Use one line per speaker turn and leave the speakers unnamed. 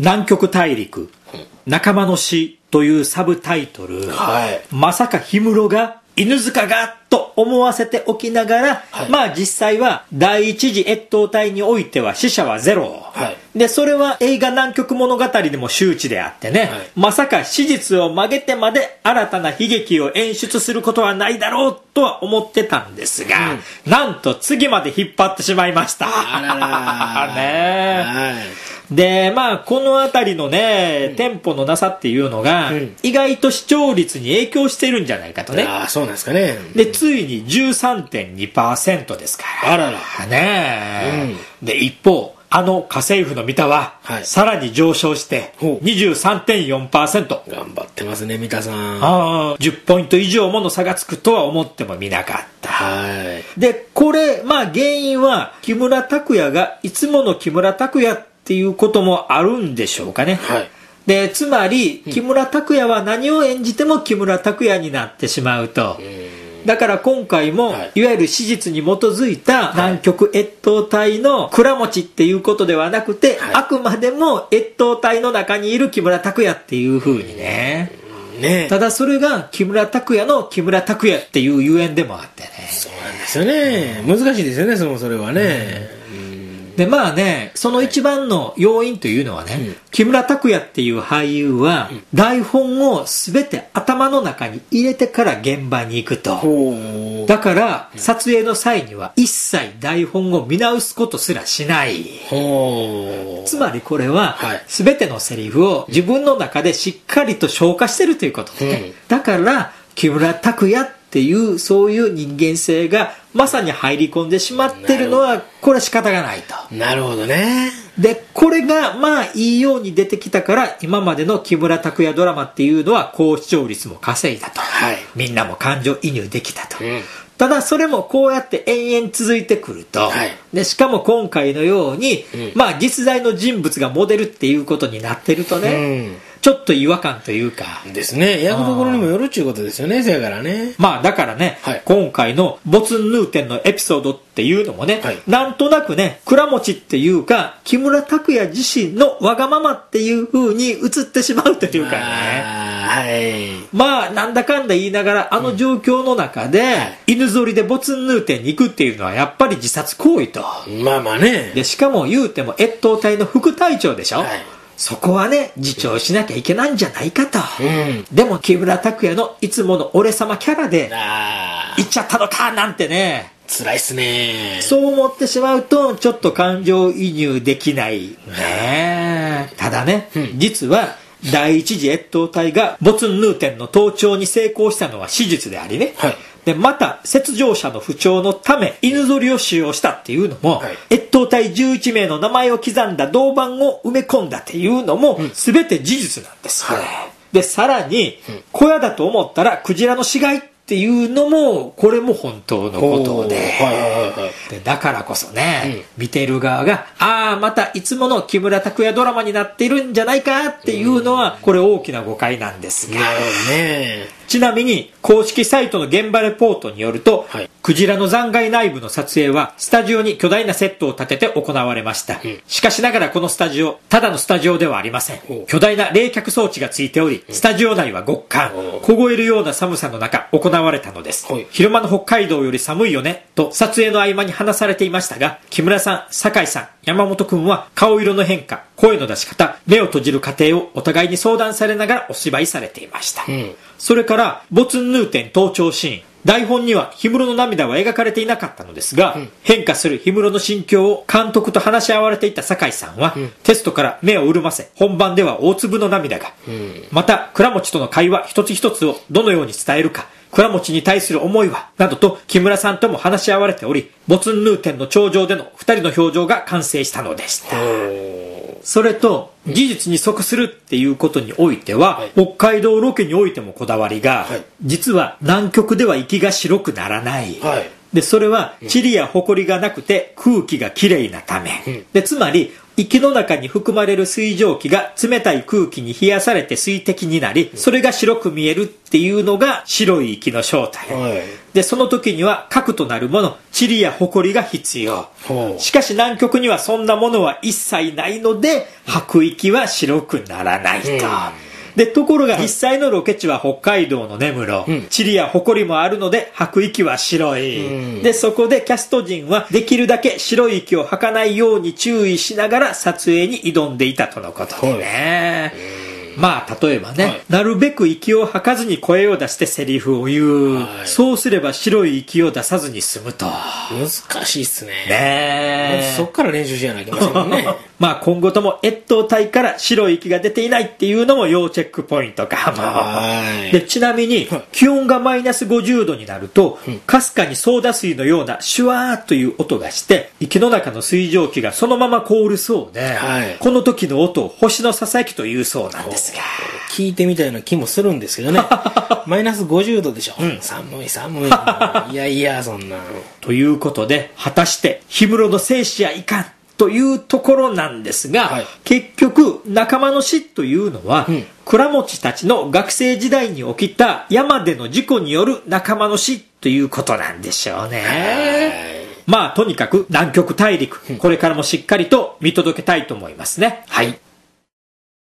南極大陸、仲間の死というサブタイトル、まさか氷室が犬塚がと思わせておきながら、まあ実際は第一次越冬隊においては死者はゼロ、でそれは映画南極物語でも周知であってね、まさか史実を曲げてまで新たな悲劇を演出することはないだろうとは思ってたんですが、なんと次まで引っ張ってしまいましたねでまあこのあたりのね、テンポのなさっていうのが、意外と視聴率に影響してるんじゃないかとね。
そうなんですかね。
でついに 13.2% ですからね、で一方家政婦の三田は、さらに上昇して 23.4%。
頑張ってますね三田さん。
10ポイント以上もの差がつくとは思ってもみなかった。でこれまあ原因は木村拓哉がいつもの木村拓哉っていうこともあるんでしょうかね。でつまり木村拓哉は何を演じても木村拓哉になってしまうと、だから今回も、いわゆる史実に基づいた南極越冬隊の倉持っていうことではなくて、あくまでも越冬隊の中にいる木村拓哉っていう風にね、ただそれが木村拓哉の木村拓哉っていうゆえんでもあってね。
そうなんですよね。難しいですよねそれはね。
でまあね、その一番の要因というのはね、木村拓哉っていう俳優は、台本を全て頭の中に入れてから現場に行くと。だから撮影の際には一切台本を見直すことすらしない。つまりこれは、全てのセリフを自分の中でしっかりと消化してるということね。だから木村拓哉っていうそういう人間性がまさに入り込んでしまってるのはこれは仕方がないと。
なるほどね。
でこれがまあいいように出てきたから今までの木村拓哉ドラマっていうのは高視聴率も稼いだと、みんなも感情移入できたと、ただそれもこうやって延々続いてくると、でしかも今回のように、まあ実在の人物がモデルっていうことになってるとね、ちょっと違和感というか
ですね。役どころにもよるっちゅうことですよね。そやからね。
まあだからね、今回のボツンヌーテンのエピソードっていうのもね、なんとなくね倉持っていうか木村拓哉自身のわがままっていう風に映ってしまうというかね、まあなんだかんだ言いながらあの状況の中で、犬ぞりでボツンヌーテンに行くっていうのはやっぱり自殺行為と。
まあまあね。
でしかも言うても越冬隊の副隊長でしょ、そこはね自重しなきゃいけないんじゃないかと、でも木村拓哉のいつもの俺様キャラで行っちゃったのかなんてね、
辛いっすね。
そう思ってしまうとちょっと感情移入できないね。ただね、実は第一次越冬隊がボツンヌーテンの登頂に成功したのは史実でありね、でまた雪上車の不調のため犬ぞりを使用したっていうのも、越冬隊11名の名前を刻んだ銅板を埋め込んだっていうのも、全て事実なんです、でさらに、小屋だと思ったらクジラの死骸っていうのもこれも本当のことで、だからこそね、見てる側がまたいつもの木村拓哉ドラマになっているんじゃないかっていうのはこれ大きな誤解なんですが、ちなみに公式サイトの現場レポートによると、クジラの残骸内部の撮影はスタジオに巨大なセットを立てて行われました、しかしながらこのスタジオただのスタジオではありません。巨大な冷却装置がついており、スタジオ内は極寒、凍えるような寒さの中行われたのです。昼間の北海道より寒いよねと撮影の合間に話されていましたが、木村さん、酒井さん、山本くんは顔色の変化、声の出し方、目を閉じる過程をお互いに相談されながらお芝居されていました、それからボツンヌーテン登頂シーン、台本には氷室の涙は描かれていなかったのですが、変化する氷室の心境を監督と話し合われていた酒井さんは、テストから目を潤ませ本番では大粒の涙が、また倉持との会話一つ一つをどのように伝えるか、倉持に対する思いはなどと木村さんとも話し合われており、ボツンヌーテンの頂上での2人の表情が完成したのでした。それと事実に即するっていうことにおいては、北海道ロケにおいてもこだわりが、実は南極では息が白くならない、でそれは塵や埃がなくて空気がきれいなため、でつまり息の中に含まれる水蒸気が冷たい空気に冷やされて水滴になり、それが白く見えるっていうのが白い息の正体。で、その時には核となるもの、塵や埃が必要。しかし南極にはそんなものは一切ないので、吐く息は白くならないと。で、ところが実際のロケ地は北海道の根室、塵や埃もあるので吐く息は白い。で、そこでキャスト陣はできるだけ白い息を吐かないように注意しながら撮影に挑んでいたとのことでね。まあ例えばね、なるべく息を吐かずに声を出してセリフを言う、そうすれば白い息を出さずに済むと。
難しいっすね。
そ
っから練習しなきゃいけませんもんね。
まあ今後とも越冬隊から白い息が出ていないっていうのも要チェックポイントかも。で、ちなみに気温がマイナス50度になると、かすかにソーダ水のようなシュワーという音がして、息の中の水蒸気がそのまま凍るそうで、この時の音を星のささやきというそうなんです。
聞いてみたような気もするんですけどね。マイナス50度でしょ。寒い寒い。いやいや、そんな。
ということで、果たして氷室の生死やいかんというところなんですが、結局仲間の死というのは、倉持たちの学生時代に起きた山での事故による仲間の死ということなんでしょうね。まあとにかく南極大陸、これからもしっかりと見届けたいと思いますね。はい。